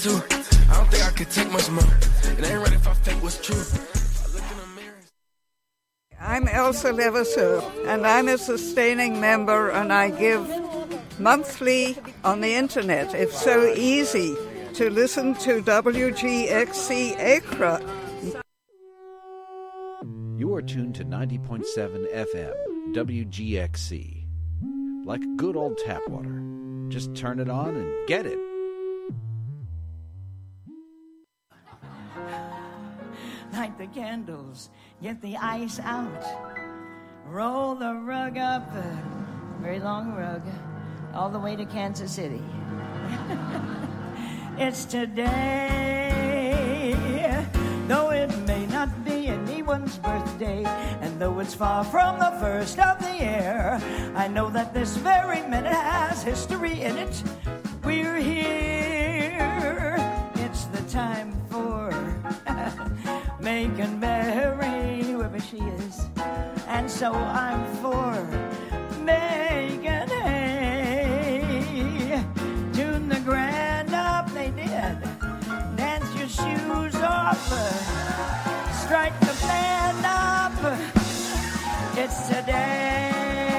too. I don't think I could take much more. It ain't right if I fake what's true. I look in the mirror. I'm Elsa Levasseur, and I'm a sustaining member, and I give monthly on the internet. It's so easy to listen to WGXC Accra. You are tuned to 90.7 FM, WGXC. Like good old tap water. Just turn it on and get it. Light the candles, get the ice out, roll the rug up, very long rug, all the way to Kansas City. It's today, though it may not be anyone's birthday, and though it's far from the first of the year, I know that this very minute has history in it. We're here, it's the time for making merry, whoever she is, and so I'm for making hay. Tune the grand up, they did. Dance your shoes off, strike the band up. It's today.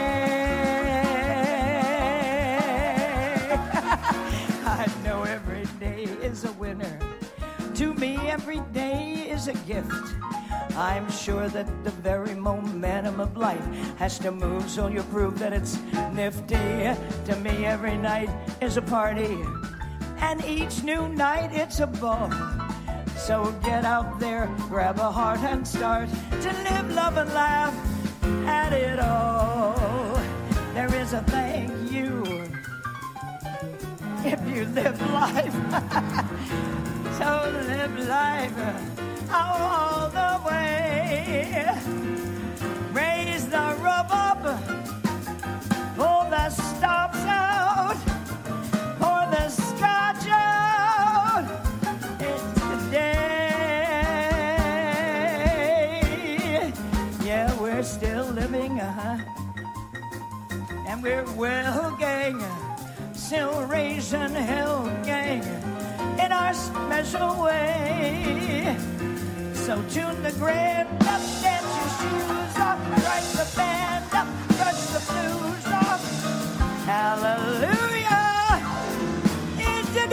I know every day is a winner. To me, every day is a gift. I'm sure that the very momentum of life has to move, so you prove that it's nifty. To me, every night is a party, and each new night it's a ball. So get out there, grab a heart and start to live, love, and laugh at it all. There is a thank you if you live life. So live life all the way. Raise the rub up, pull the stops out, pour the scotch out. It's the day. Yeah, we're still living, and we're well, gang. Still raising hell, gang, in our special way. So tune the grand up, dance your shoes off, strike the band up, brush the blues off. Hallelujah, it's today.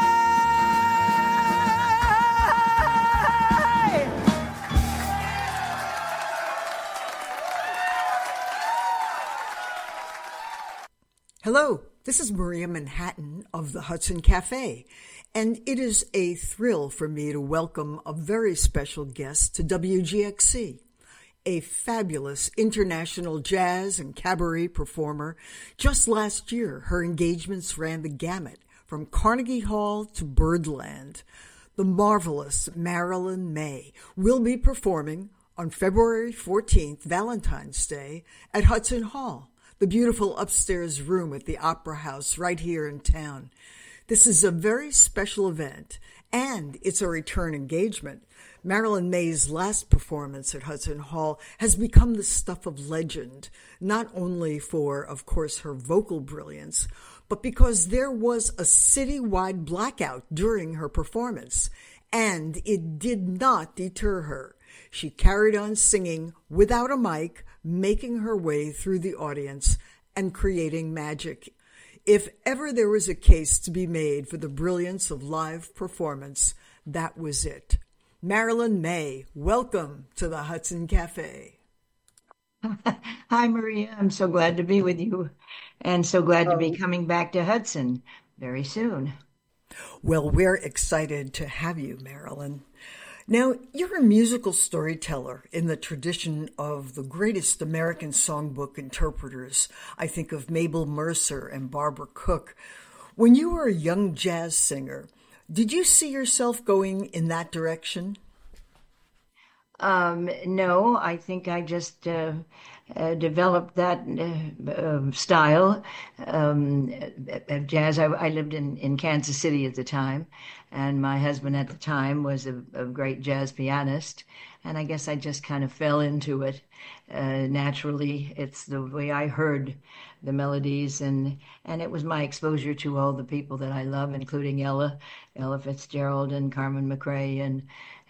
Hello, this is Maria Manhattan of the Hudson Cafe, and it is a thrill for me to welcome a very special guest to WGXC, a fabulous international jazz and cabaret performer. Just last year, her engagements ran the gamut from Carnegie Hall to Birdland. The marvelous Marilyn Maye will be performing on February 14th, Valentine's Day, at Hudson Hall, the beautiful upstairs room at the Opera House right here in town. This is a very special event, and it's a return engagement. Marilyn Maye's last performance at Hudson Hall has become the stuff of legend, not only for, of course, her vocal brilliance, but because there was a citywide blackout during her performance, and it did not deter her. She carried on singing without a mic, making her way through the audience and creating magic. If ever there was a case to be made for the brilliance of live performance, that was it. Marilyn Maye, welcome to the Hudson Cafe. Hi, Maria. I'm so glad to be with you, and so glad to be coming back to Hudson very soon. Well, we're excited to have you, Marilyn. Now, you're a musical storyteller in the tradition of the greatest American songbook interpreters. I think of Mabel Mercer and Barbara Cook. When you were a young jazz singer, did you see yourself going in that direction? No, I think I just developed that style of jazz. I lived in Kansas City at the time, and my husband at the time was a great jazz pianist, and I guess I just kind of fell into it naturally. It's the way I heard the melodies, and it was my exposure to all the people that I love, including Ella Fitzgerald and Carmen McRae,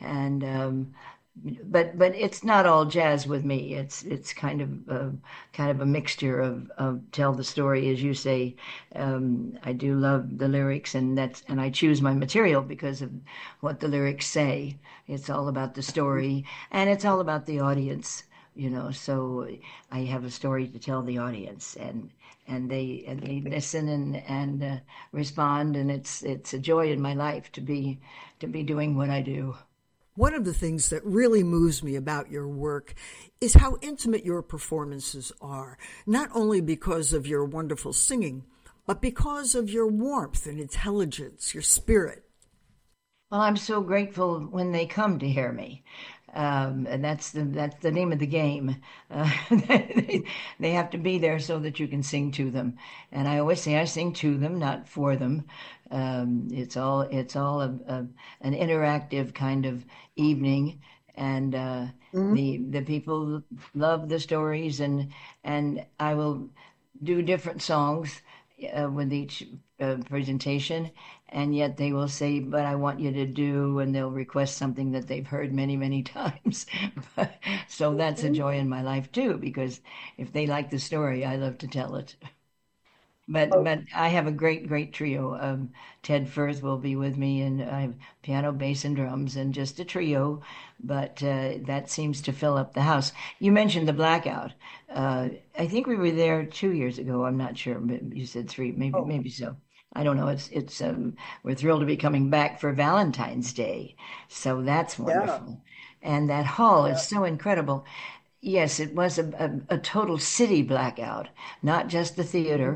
but it's not all jazz with me. It's kind of a mixture of tell the story, as you say. I do love the lyrics, and I choose my material because of what the lyrics say. It's all about the story, and it's all about the audience. So I have a story to tell the audience, and they listen and respond, and it's a joy in my life to be doing what I do. One of the things that really moves me about your work is how intimate your performances are, not only because of your wonderful singing, but because of your warmth and intelligence, your spirit. Well, I'm so grateful when they come to hear me. And that's the name of the game. They have to be there so that you can sing to them. And I always say I sing to them, not for them. It's all an interactive kind of evening, and the people love the stories, and I will do different songs with each presentation, and yet they will say, but I want you to do, and they'll request something that they've heard many, many times. So that's a joy in my life too, because if they like the story, I love to tell it. But I have a great trio. Ted Firth will be with me, and I have piano, bass, and drums, and just a trio. But that seems to fill up the house. You mentioned the Blackout. I think we were there 2 years ago. I'm not sure. You said 3, maybe so. I don't know. It's we're thrilled to be coming back for Valentine's Day, so that's wonderful. Yeah. And that hall is so incredible. Yes, it was a total city blackout, not just the theater.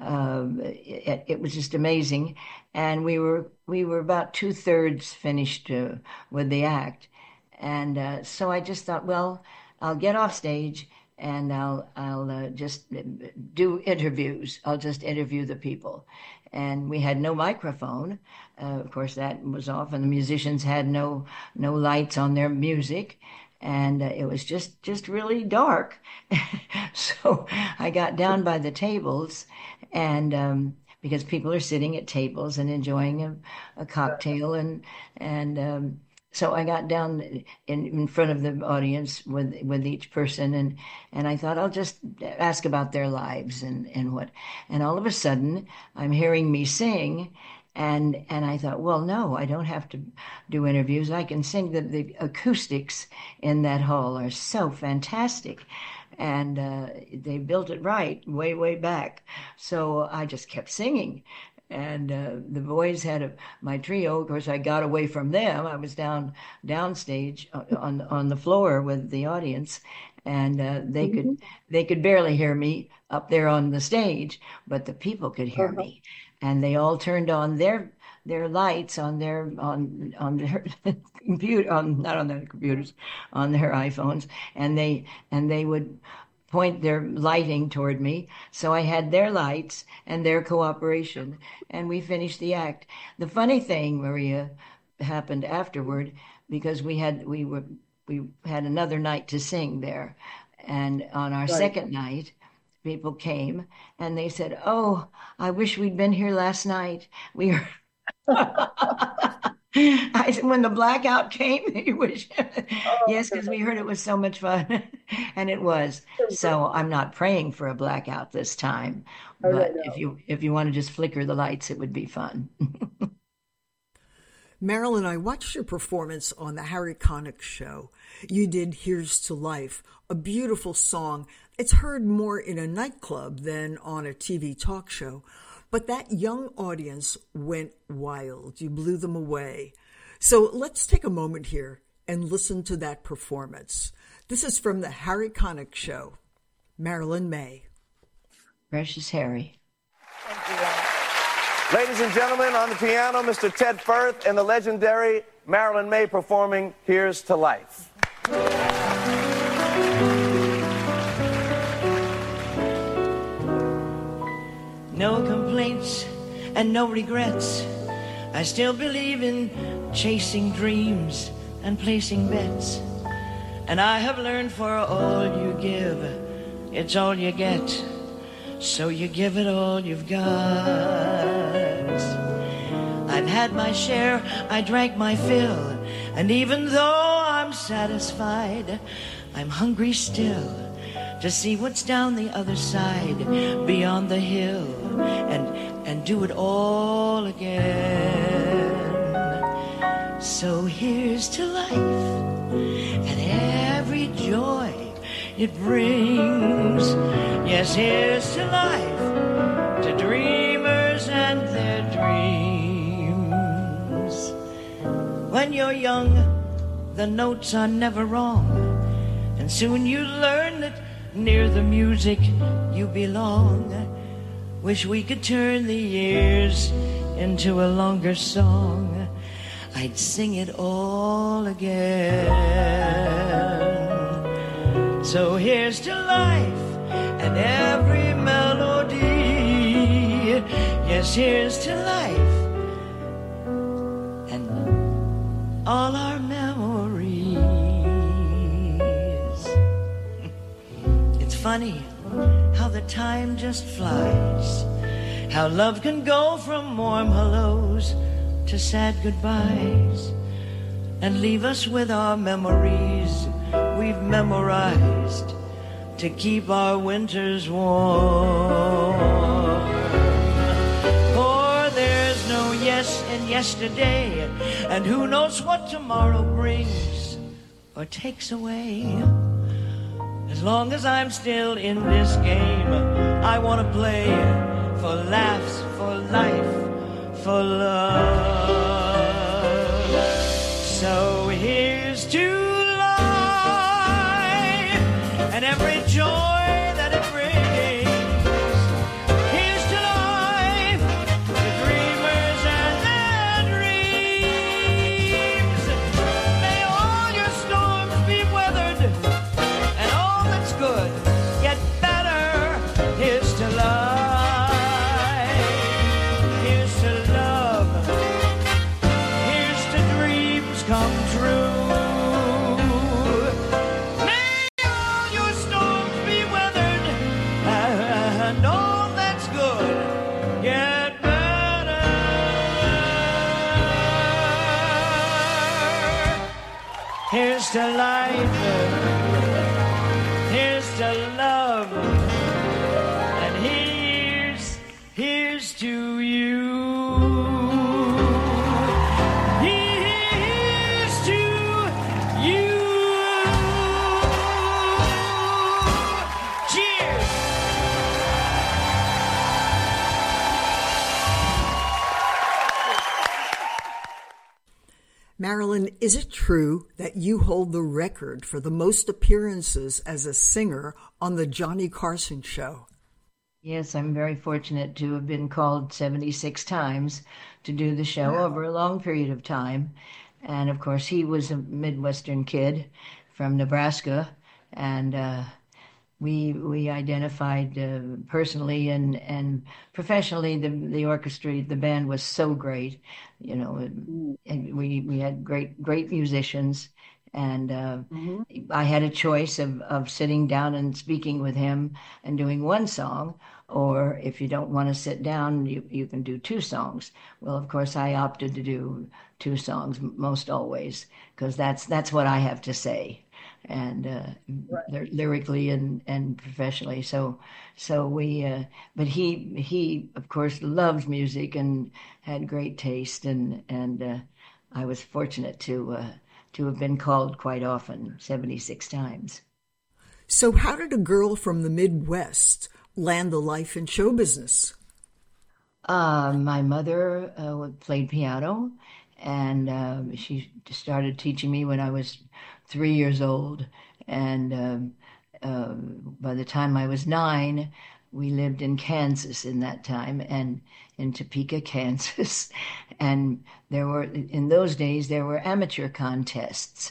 It was just amazing, and we were about 2/3 finished with the act, and so I just thought, well, I'll get off stage and I'll just do interviews. I'll just interview the people, and we had no microphone. Of course, that was off, and the musicians had no lights on their music. And it was just really dark. So I got down by the tables, and because people are sitting at tables and enjoying a cocktail, and so I got down in front of the audience with each person, and I thought I'll just ask about their lives and what. And all of a sudden, I'm hearing me sing. And I thought, well, no, I don't have to do interviews. I can sing. The acoustics in that hall are so fantastic. And they built it right way back. So I just kept singing. And the boys had my trio. Of course, I got away from them. I was downstage on the floor with the audience. And they could barely hear me up there on the stage, but the people could hear me. And they all turned on their lights on their computer, not on their computers, on their iPhones, and they would point their lighting toward me. So I had their lights and their cooperation, and we finished the act. The funny thing, Maria, happened afterward, because we had another night to sing there, and on our second night, people came and they said, "Oh, I wish we'd been here last night. We were." I said, when the blackout came, you wish. Yes, because we heard it was so much fun, and it was. So I'm not praying for a blackout this time, but if you want to just flicker the lights, it would be fun. Marilyn, I watched your performance on the Harry Connick Show. You did Here's to Life, a beautiful song. It's heard more in a nightclub than on a TV talk show. But that young audience went wild. You blew them away. So let's take a moment here and listen to that performance. This is from the Harry Connick Show. Marilyn Maye. Precious Harry. Thank you, Ron. Ladies and gentlemen, on the piano, Mr. Ted Firth and the legendary Marilyn Maye performing Here's to Life. no complaints and no regrets. I still believe in chasing dreams and placing bets. And I have learned for all you give, it's all you get. So you give it all you've got. I've had my share, I drank my fill, and even though I'm satisfied, I'm hungry still to see what's down the other side, beyond the hill, and do it all again. So here's to life and every joy it brings. Yes, here's to life, to dreamers and their dreams. When you're young, the notes are never wrong, and soon you learn that near the music you belong. Wish we could turn the years into a longer song. I'd sing it all again. So here's to life and every melody. Yes, here's to life and all our memories. It's funny how the time just flies, how love can go from warm hellos to sad goodbyes, and leave us with our memories we've memorized to keep our winters warm. For there's no yes in yesterday, and who knows what tomorrow brings or takes away. As long as I'm still in this game, I want to play for laughs, for life, for love. So here's to life and every joy that it brings. Here's to life, the dreamers and their dreams. May all your storms be weathered, and all that's good get better. Here's to life, here's to love, here's to dreams come true. May all your storms be weathered, and all that's good get better. Here's to life, here's to love, and here's to you. Here's to you. Cheers. Marilyn, is it true that you hold the record for the most appearances as a singer on the Johnny Carson Show? Yes, I'm very fortunate to have been called 76 times to do the show over a long period of time. And of course, he was a Midwestern kid from Nebraska, and we identified personally and professionally. The orchestra, the band was so great, you know, and we had great musicians. And I had a choice of sitting down and speaking with him and doing one song, or if you don't want to sit down, you can do two songs. Well, of course, I opted to do two songs most always, because that's what I have to say, and lyrically and professionally. So we, but he of course loves music and had great taste, and I was fortunate to have been called quite often, 76 times. So how did a girl from the Midwest land the life in show business? My mother played piano, and she started teaching me when I was 3 years old. And by the time I was 9, we lived in Kansas in that time, and in Topeka, Kansas. And in those days, there were amateur contests.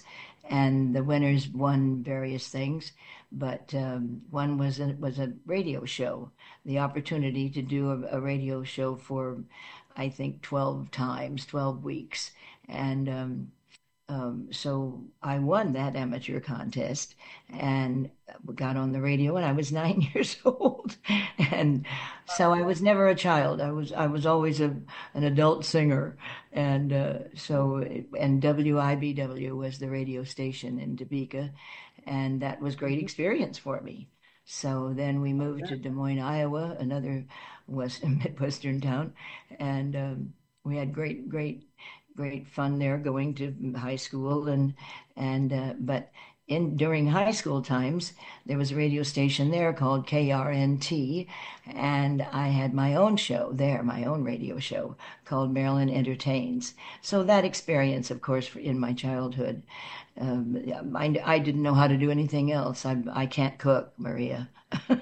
and the winners won various things. But one was a radio show, the opportunity to do a radio show for, I think, 12 weeks. And so I won that amateur contest and got on the radio when I was 9 years old. And so I was never a child. I was always an adult singer. And and WIBW was the radio station in Topeka. And that was great experience for me. So then we moved to Des Moines, Iowa, another Midwestern town. And we had great fun there, going to high school, but during high school times there was a radio station there called KRNT, and I had my own show there, my own radio show called Marilyn Entertains. So that experience, of course, in my childhood, I didn't know how to do anything else. I can't cook, Maria.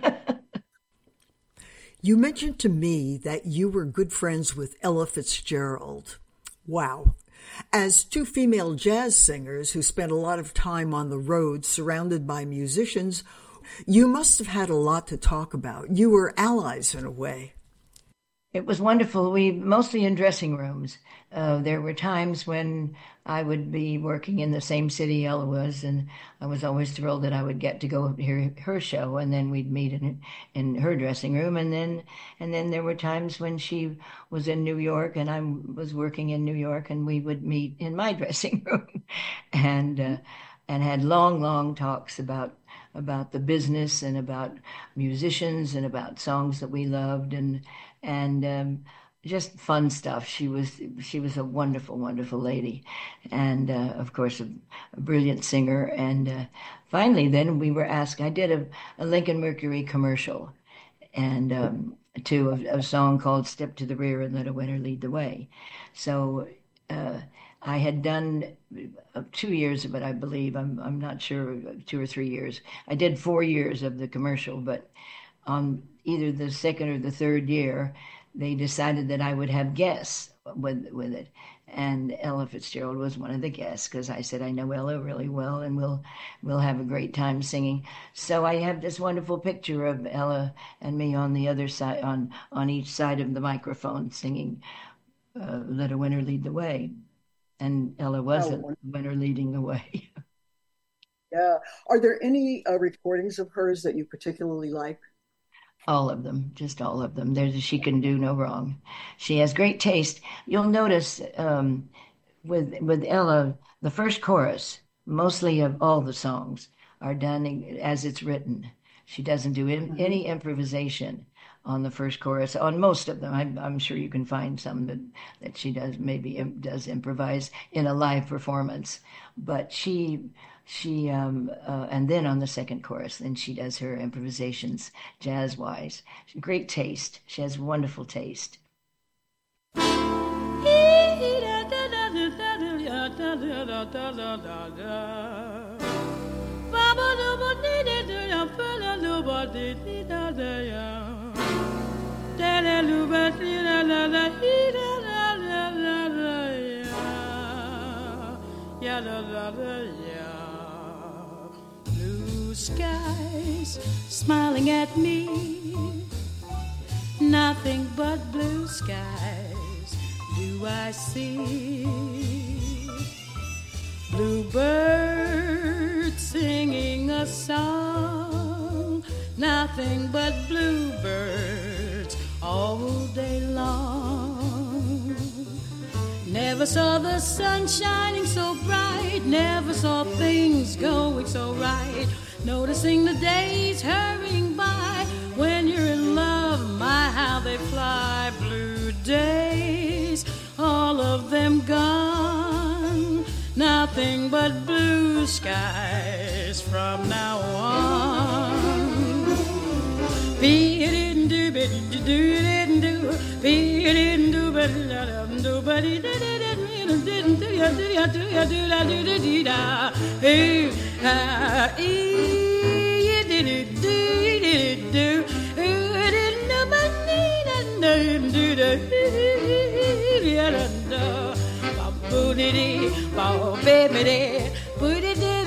You mentioned to me that you were good friends with Ella Fitzgerald. Wow. As two female jazz singers who spent a lot of time on the road surrounded by musicians, you must have had a lot to talk about. You were allies in a way. It was wonderful. We mostly in dressing rooms. There were times when I would be working in the same city Ella was, and I was always thrilled that I would get to go hear her show, and then we'd meet in her dressing room, and then there were times when she was in New York and I was working in New York, and we would meet in my dressing room, and had long talks about the business and about musicians and about songs that we loved and just fun stuff. She was a wonderful lady, and of course a brilliant singer. And finally, then we were asked. I did a Lincoln Mercury commercial, and to a song called "Step to the Rear and Let a Winner Lead the Way." So I had done 2 years of it, I believe. I'm not sure, 2 or 3 years. I did 4 years of the commercial, but on either the second or the third year, they decided that I would have guests with it. And Ella Fitzgerald was one of the guests, because I said, I know Ella really well, and we'll have a great time singing. So I have this wonderful picture of Ella and me on the other side, on each side of the microphone, singing Let a Winner Lead the Way. And Ella was a winner leading the way. Yeah. Are there any recordings of hers that you particularly like? All of them, just all of them. She can do no wrong. She has great taste. You'll notice with Ella, the first chorus, mostly of all the songs, are done as it's written. She doesn't do any improvisation on the first chorus. On most of them, I'm sure you can find some that she does improvise in a live performance. But she and then on the second chorus, then she does her improvisations jazz-wise. Great taste. She has wonderful taste. Blue skies smiling at me, nothing but blue skies do I see. Bluebirds singing a song, nothing but bluebirds all day long. Never saw the sun shining so bright, never saw things going so right. Noticing the days hurrying by, when you're in love, my how they fly. Blue days, all of them gone, nothing but blue skies from now on. Baby,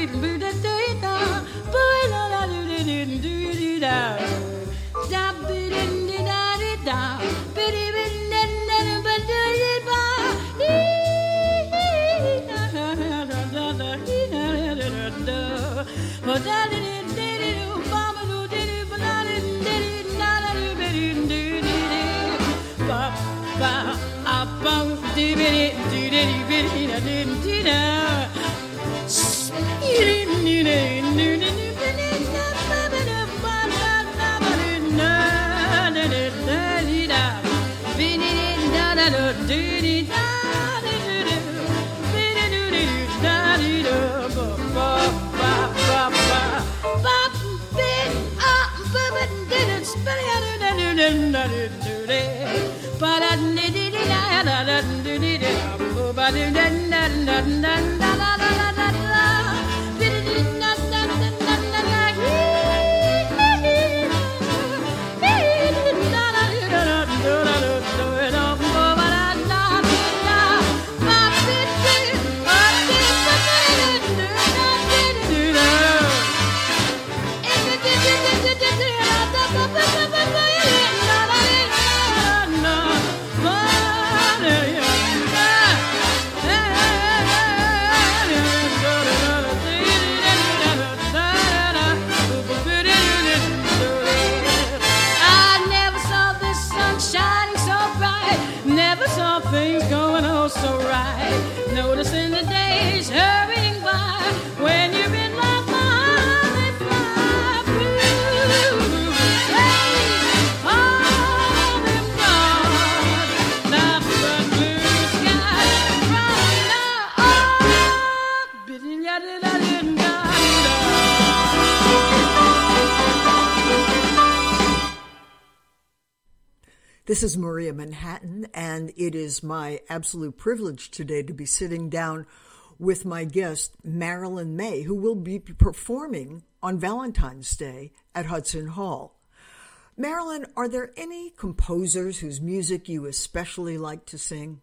This is Maria Manhattan, and it is my absolute privilege today to be sitting down with my guest, Marilyn Maye, who will be performing on Valentine's Day at Hudson Hall. Marilyn, are there any composers whose music you especially like to sing?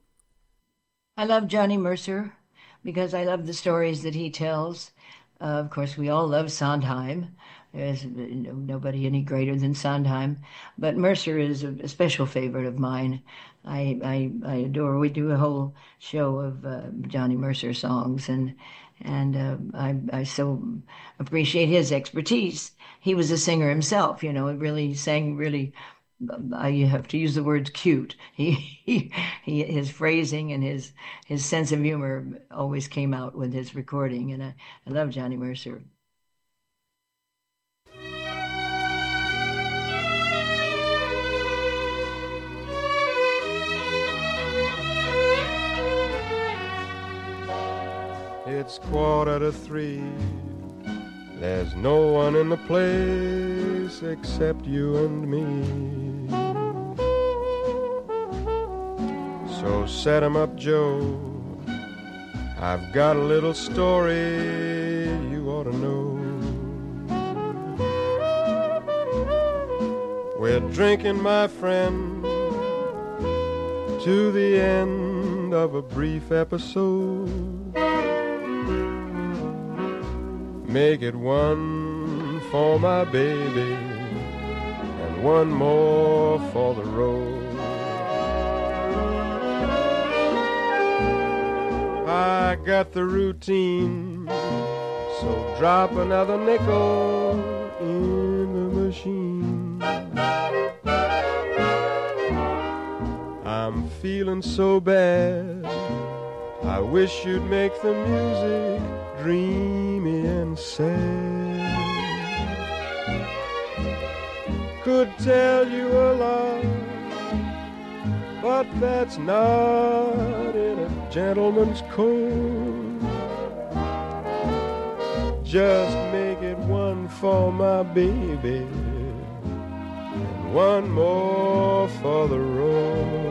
I love Johnny Mercer because I love the stories that he tells. Of course, we all love Sondheim. There's nobody any greater than Sondheim, but Mercer is a special favorite of mine. I adore. We do a whole show of Johnny Mercer songs, and I so appreciate his expertise. He was a singer himself, you know. Really sang really. I have to use the words cute. His phrasing and his sense of humor always came out with his recording, and I love Johnny Mercer. It's 3:15. There's no one in the place except you and me. So set 'em up, Joe. I've got a little story you ought to know. We're drinking, my friend, to the end of a brief episode. Make it one for my baby and one more for the road. I got the routine, so drop another nickel in the machine. I'm feeling so bad, I wish you'd make the music dreamy and sad. Could tell you a lot, but that's not in a gentleman's code. Just make it one for my baby and one more for the road.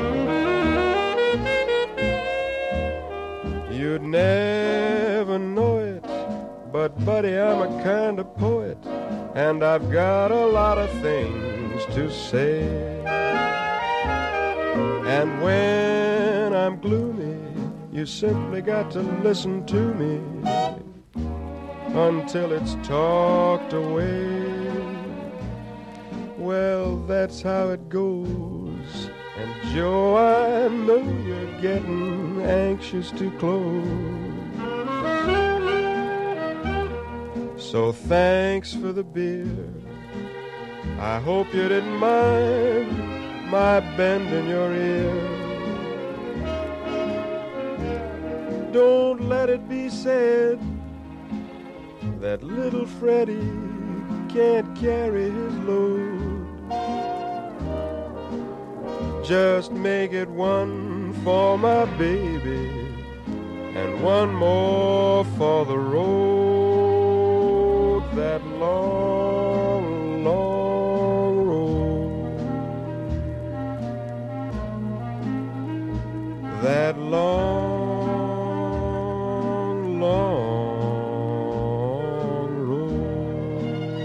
You'd never know it, but buddy, I'm a kind of poet, and I've got a lot of things to say. And when I'm gloomy, you simply got to listen to me. until it's talked away. Well, that's how it goes. And Joe, I know you're getting anxious to close. So thanks for the beer. I hope you didn't mind my bending your ear. Don't let it be said that little Freddie can't carry his load. Just make it one for my baby and one more for the road, that long, long road, that long, long road.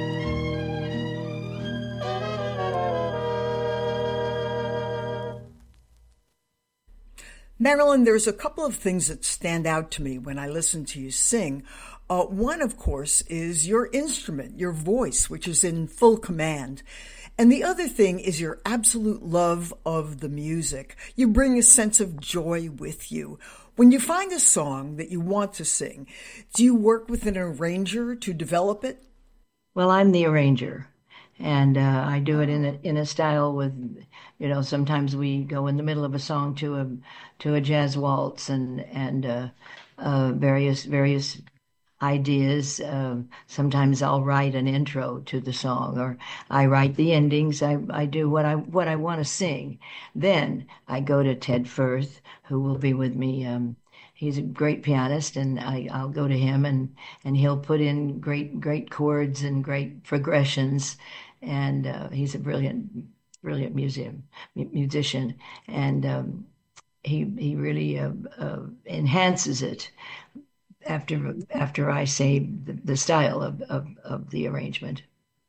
Marilyn, there's a couple of things that stand out to me when I listen to you sing. One, of course, is your instrument, your voice, which is in full command. And the other thing is your absolute love of the music. You bring a sense of joy with you. When you find a song that you want to sing, do you work with an arranger to develop it? Well, I'm the arranger, and I do it in a style with, sometimes we go in the middle of a song to a jazz waltz and various ideas. Sometimes I'll write an intro to the song, or I write the endings. I do what I want to sing. Then I go to Ted Firth, who will be with me. He's a great pianist, and I'll go to him, and he'll put in great chords and great progressions. And he's a brilliant musician, and he really enhances it after I say the style of the arrangement.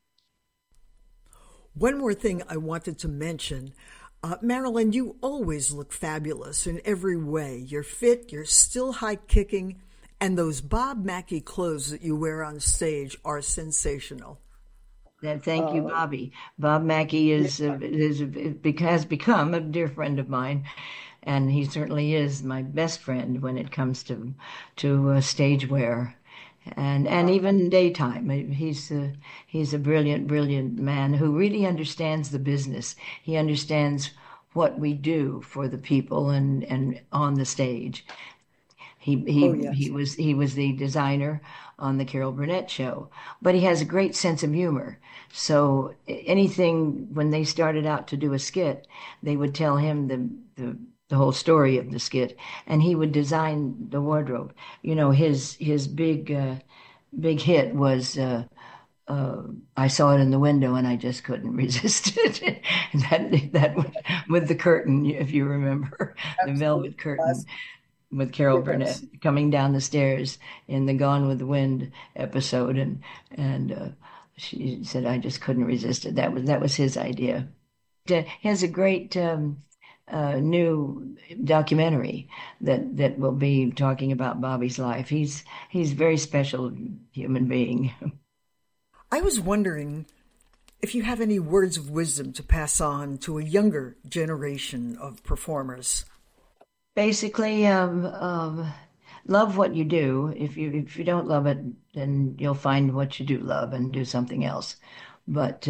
One more thing I wanted to mention. Marilyn, you always look fabulous in every way. You're fit, you're still high-kicking, and those Bob Mackie clothes that you wear on stage are sensational. Thank you, Bobby. Bob Mackie has become a dear friend of mine, and he certainly is my best friend when it comes to stage wear, and even daytime. He's a brilliant man who really understands the business. He understands what we do for the people and on the stage. He was the designer on the Carol Burnett show, but he has a great sense of humor. So anything, when they started out to do a skit, they would tell him the whole story of the skit, and he would design the wardrobe. His big hit was I Saw It in the Window and I Just Couldn't Resist It. that with the curtain, if you remember. Absolutely. The velvet curtain with Carol Burnett coming down the stairs in the Gone with the Wind episode, and she said, I just couldn't resist it. That was his idea. He has a great new documentary that will be talking about Bobby's life. He's a very special human being. I was wondering if you have any words of wisdom to pass on to a younger generation of performers. Basically, love what you do. If you don't love it, then you'll find what you do love and do something else. But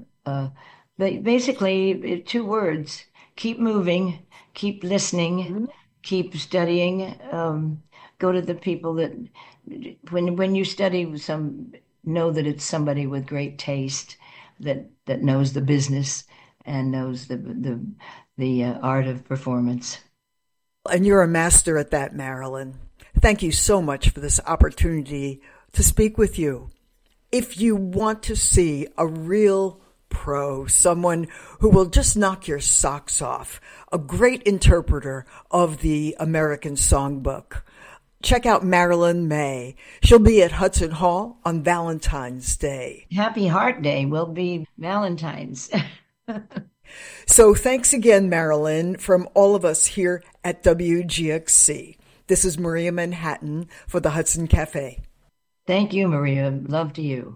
basically, 2 words: keep moving, keep listening, keep studying. Go to the people that, when you study know that it's somebody with great taste that knows the business and knows the art of performance. And you're a master at that, Marilyn. Thank you so much for this opportunity to speak with you. If you want to see a real pro, someone who will just knock your socks off, a great interpreter of the American Songbook, check out Marilyn Maye. She'll be at Hudson Hall on Valentine's Day. Happy Heart Day will be Valentine's. So thanks again, Marilyn, from all of us here at WGXC. This is Maria Manhattan for the Hudson Cafe. Thank you, Maria. Love to you.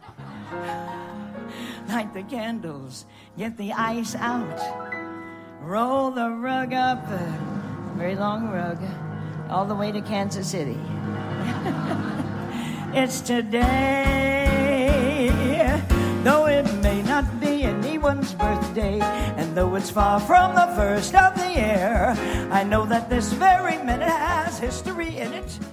Light the candles, get the ice out, roll the rug up, very long rug, all the way to Kansas City. It's today, though it may not be anyone's birthday, and though it's far from the first of the year, I know that this very minute has history in it.